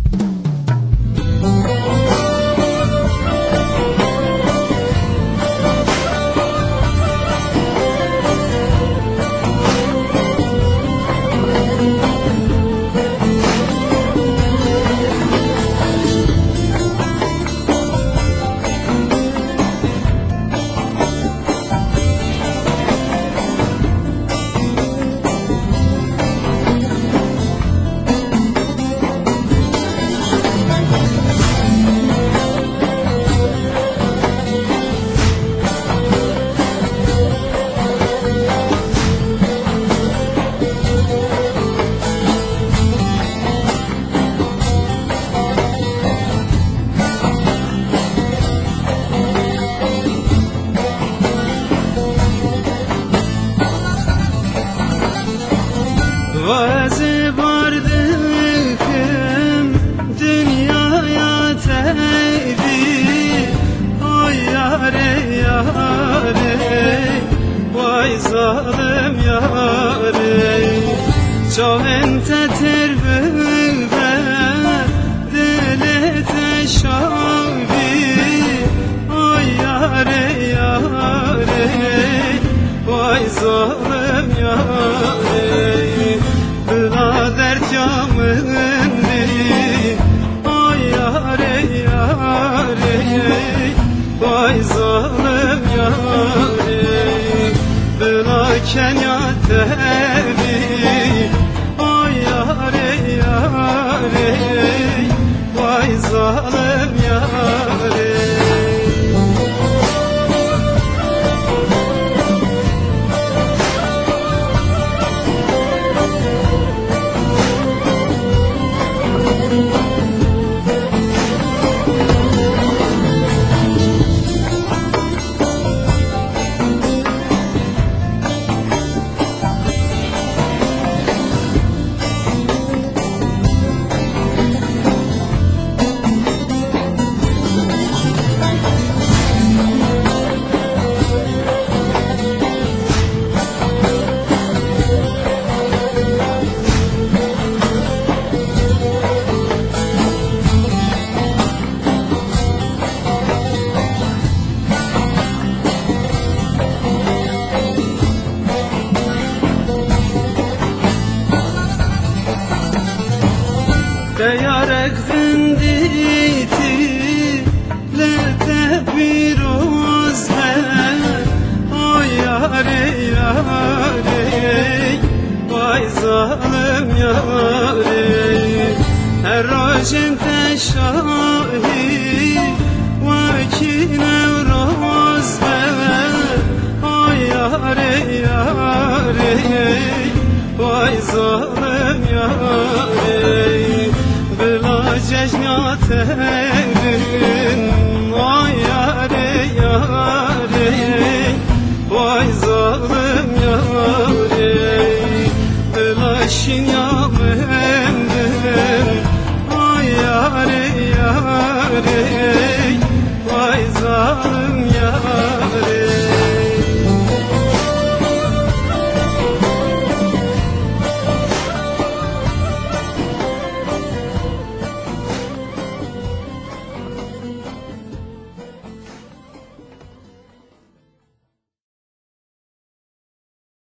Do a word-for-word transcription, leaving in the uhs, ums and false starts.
Vazı vardıkım dünyaya teybi. Oy yâre yâre, vay zalim yâre. Çok ente terbibe dili teşabi. Oy yâre yâre, vay zalim yâre. Dert camındı, ay yâre yâre, vay zalim yâre. Bılaken ya tebi, ay yâre yâre, vay zalim yâre. Deyarek zinditi lete biroz be. Oy yâre yâre, vay zalim yâre. Her rojin teşahi vaki nevroz be. Oy yâre yâre, vay zalim yâre. Bila cejnat evin, ay yâre yâre, vay zalim yâre. Bila şinyamendin, ay yâre yâre,